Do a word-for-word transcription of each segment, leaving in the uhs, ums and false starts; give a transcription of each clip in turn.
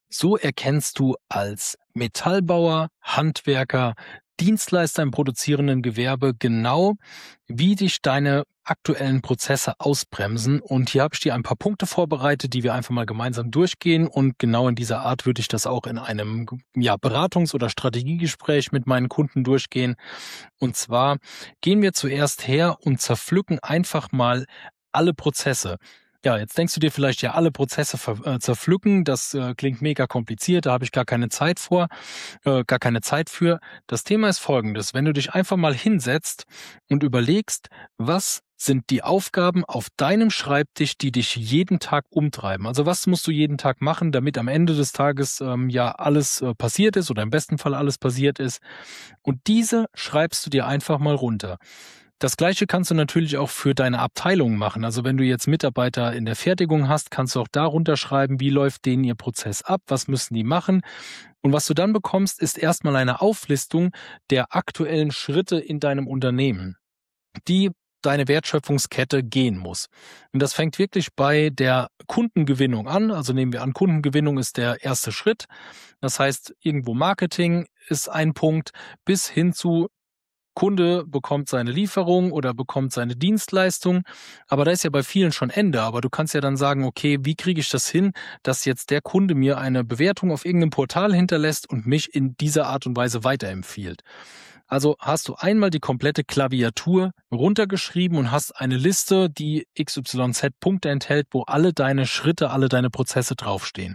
So erkennst du als Metallbauer, Handwerker, Dienstleister im produzierenden Gewerbe genau, wie dich deine aktuellen Prozesse ausbremsen. Und hier habe ich dir ein paar Punkte vorbereitet, die wir einfach mal gemeinsam durchgehen. Und genau in dieser Art würde ich das auch in einem ja, Beratungs- oder Strategiegespräch mit meinen Kunden durchgehen. Und zwar gehen wir zuerst her und zerpflücken einfach mal alle Prozesse. Ja, jetzt denkst du dir vielleicht, ja, alle Prozesse ver äh, zerpflücken, das äh, klingt mega kompliziert, da habe ich gar keine Zeit vor, äh, gar keine Zeit für. Das Thema ist folgendes: Wenn du dich einfach mal hinsetzt und überlegst, was sind die Aufgaben auf deinem Schreibtisch, die dich jeden Tag umtreiben? Also was musst du jeden Tag machen, damit am Ende des Tages ähm, ja alles äh, passiert ist oder im besten Fall alles passiert ist? Und diese schreibst du dir einfach mal runter. Das Gleiche kannst du natürlich auch für deine Abteilung machen. Also wenn du jetzt Mitarbeiter in der Fertigung hast, kannst du auch darunter schreiben, wie läuft denen ihr Prozess ab, was müssen die machen. Und was du dann bekommst, ist erstmal eine Auflistung der aktuellen Schritte in deinem Unternehmen, die deine Wertschöpfungskette gehen muss. Und das fängt wirklich bei der Kundengewinnung an. Also nehmen wir an, Kundengewinnung ist der erste Schritt. Das heißt, irgendwo Marketing ist ein Punkt, bis hin zu Kunde bekommt seine Lieferung oder bekommt seine Dienstleistung, aber da ist ja bei vielen schon Ende. Aber du kannst ja dann sagen, okay, wie kriege ich das hin, dass jetzt der Kunde mir eine Bewertung auf irgendeinem Portal hinterlässt und mich in dieser Art und Weise weiterempfiehlt. Also hast du einmal die komplette Klaviatur runtergeschrieben und hast eine Liste, die X Y Z Punkte enthält, wo alle deine Schritte, alle deine Prozesse draufstehen.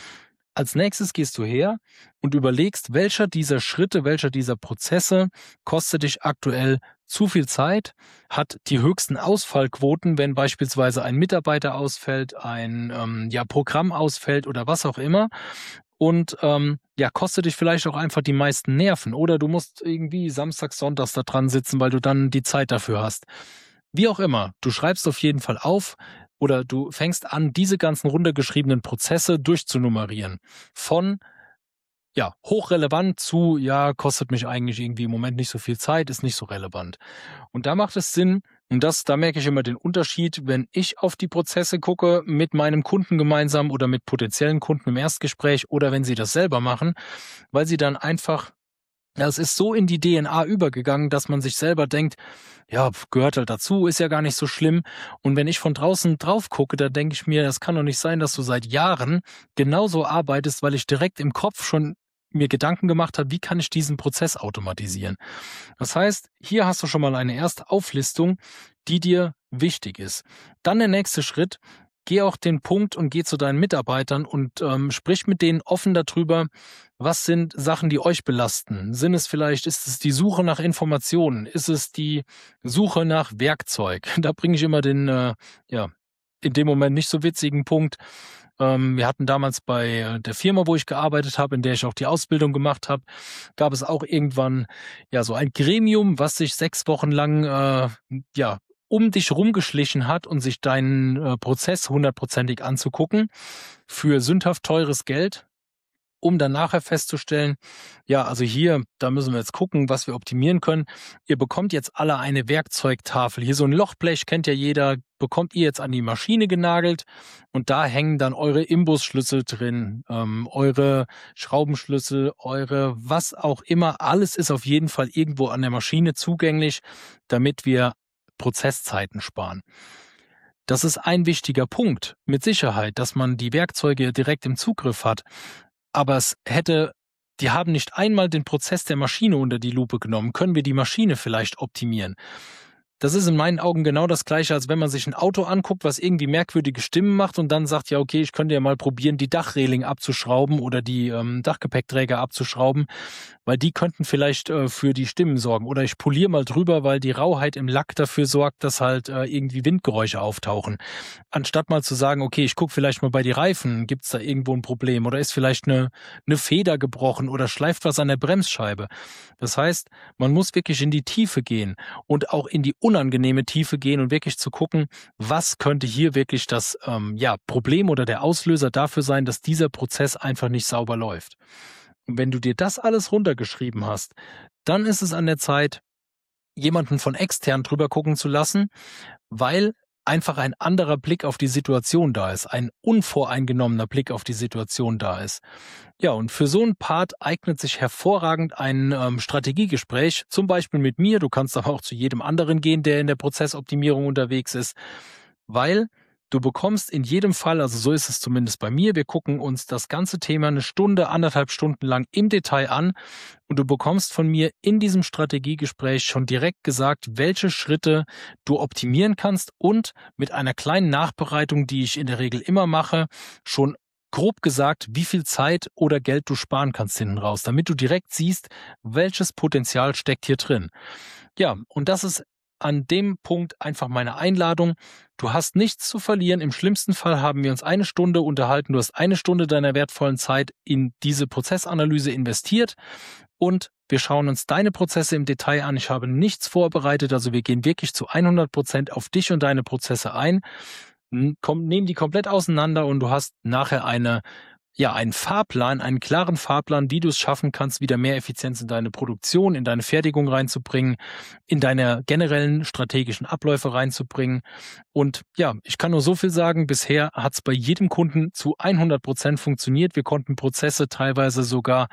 Als nächstes gehst du her und überlegst, welcher dieser Schritte, welcher dieser Prozesse kostet dich aktuell zu viel Zeit, hat die höchsten Ausfallquoten, wenn beispielsweise ein Mitarbeiter ausfällt, ein ähm, ja, Programm ausfällt oder was auch immer. Und ähm, ja, kostet dich vielleicht auch einfach die meisten Nerven. Oder du musst irgendwie samstags, sonntags da dran sitzen, weil du dann die Zeit dafür hast. Wie auch immer, du schreibst auf jeden Fall auf, oder du fängst an, diese ganzen runtergeschriebenen Prozesse durchzunummerieren. Von ja, hochrelevant zu, ja, kostet mich eigentlich irgendwie im Moment nicht so viel Zeit, ist nicht so relevant. Und da macht es Sinn, und das, da merke ich immer den Unterschied, wenn ich auf die Prozesse gucke, mit meinem Kunden gemeinsam oder mit potenziellen Kunden im Erstgespräch oder wenn sie das selber machen, weil sie dann einfach, ja, es ist so in die D N A übergegangen, dass man sich selber denkt, ja, gehört halt dazu, ist ja gar nicht so schlimm. Und wenn ich von draußen drauf gucke, da denke ich mir, das kann doch nicht sein, dass du seit Jahren genauso arbeitest, weil ich direkt im Kopf schon mir Gedanken gemacht habe, wie kann ich diesen Prozess automatisieren. Das heißt, hier hast du schon mal eine erste Auflistung, die dir wichtig ist. Dann der nächste Schritt: Geh auch den Punkt und geh zu deinen Mitarbeitern und ähm, sprich mit denen offen darüber, was sind Sachen, die euch belasten. Sind es vielleicht, ist es die Suche nach Informationen? Ist es die Suche nach Werkzeug? Da bringe ich immer den, äh, ja, in dem Moment nicht so witzigen Punkt. Ähm, wir hatten damals bei äh, der Firma, wo ich gearbeitet habe, in der ich auch die Ausbildung gemacht habe, gab es auch irgendwann ja so ein Gremium, was sich sechs Wochen lang äh, ja um dich rumgeschlichen hat und sich deinen äh, Prozess hundertprozentig anzugucken für sündhaft teures Geld, um dann nachher festzustellen, ja, also hier, da müssen wir jetzt gucken, was wir optimieren können. Ihr bekommt jetzt alle eine Werkzeugtafel. Hier so ein Lochblech, kennt ja jeder, bekommt ihr jetzt an die Maschine genagelt und da hängen dann eure Imbusschlüssel drin, ähm, eure Schraubenschlüssel, eure was auch immer. Alles ist auf jeden Fall irgendwo an der Maschine zugänglich, damit wir Prozesszeiten sparen. Das ist ein wichtiger Punkt, mit Sicherheit, dass man die Werkzeuge direkt im Zugriff hat. Aber es hätte, die haben nicht einmal den Prozess der Maschine unter die Lupe genommen. Können wir die Maschine vielleicht optimieren? Das ist in meinen Augen genau das Gleiche, als wenn man sich ein Auto anguckt, was irgendwie merkwürdige Stimmen macht und dann sagt, ja okay, ich könnte ja mal probieren, die Dachreling abzuschrauben oder die ähm, Dachgepäckträger abzuschrauben, weil die könnten vielleicht äh, für die Stimmen sorgen. Oder ich poliere mal drüber, weil die Rauheit im Lack dafür sorgt, dass halt äh, irgendwie Windgeräusche auftauchen. Anstatt mal zu sagen, okay, ich gucke vielleicht mal bei die Reifen, gibt's da irgendwo ein Problem oder ist vielleicht eine, eine Feder gebrochen oder schleift was an der Bremsscheibe. Das heißt, man muss wirklich in die Tiefe gehen und auch in die unangenehme Tiefe gehen und wirklich zu gucken, was könnte hier wirklich das ähm, ja, Problem oder der Auslöser dafür sein, dass dieser Prozess einfach nicht sauber läuft. Und wenn du dir das alles runtergeschrieben hast, dann ist es an der Zeit, jemanden von extern drüber gucken zu lassen, weil einfach ein anderer Blick auf die Situation da ist, ein unvoreingenommener Blick auf die Situation da ist. Ja, und für so einen Part eignet sich hervorragend ein ähm, Strategiegespräch, zum Beispiel mit mir. Du kannst aber auch zu jedem anderen gehen, der in der Prozessoptimierung unterwegs ist, weil du bekommst in jedem Fall, also so ist es zumindest bei mir, wir gucken uns das ganze Thema eine Stunde, anderthalb Stunden lang im Detail an und du bekommst von mir in diesem Strategiegespräch schon direkt gesagt, welche Schritte du optimieren kannst und mit einer kleinen Nachbereitung, die ich in der Regel immer mache, schon grob gesagt, wie viel Zeit oder Geld du sparen kannst hinten raus, damit du direkt siehst, welches Potenzial steckt hier drin. Ja, und das ist an dem Punkt einfach meine Einladung. Du hast nichts zu verlieren. Im schlimmsten Fall haben wir uns eine Stunde unterhalten. Du hast eine Stunde deiner wertvollen Zeit in diese Prozessanalyse investiert und wir schauen uns deine Prozesse im Detail an. Ich habe nichts vorbereitet, also wir gehen wirklich zu hundert Prozent auf dich und deine Prozesse ein, komm, nehmen die komplett auseinander und du hast nachher eine Ja, einen Fahrplan, einen klaren Fahrplan, wie du es schaffen kannst, wieder mehr Effizienz in deine Produktion, in deine Fertigung reinzubringen, in deine generellen strategischen Abläufe reinzubringen. Und ja, ich kann nur so viel sagen, bisher hat es bei jedem Kunden zu hundert Prozent funktioniert. Wir konnten Prozesse teilweise sogar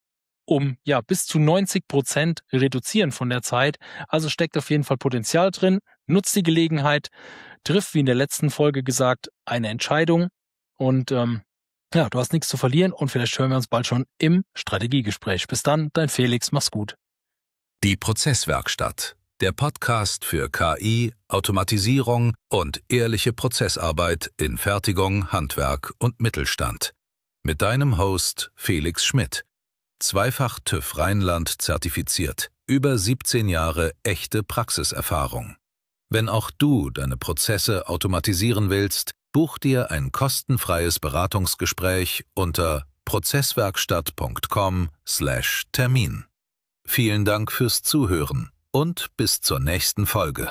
um ja bis zu neunzig Prozent reduzieren von der Zeit. Also steckt auf jeden Fall Potenzial drin. Nutzt die Gelegenheit, triff, wie in der letzten Folge gesagt, eine Entscheidung und ähm, ja, du hast nichts zu verlieren und vielleicht hören wir uns bald schon im Strategiegespräch. Bis dann, dein Felix, mach's gut. Die Prozesswerkstatt, der Podcast für K I, Automatisierung und ehrliche Prozessarbeit in Fertigung, Handwerk und Mittelstand. Mit deinem Host Felix Schmidt. Zweifach TÜV Rheinland zertifiziert, über siebzehn Jahre echte Praxiserfahrung. Wenn auch du deine Prozesse automatisieren willst, buch dir ein kostenfreies Beratungsgespräch unter prozesswerkstatt punkt com slash Termin. Vielen Dank fürs Zuhören und bis zur nächsten Folge.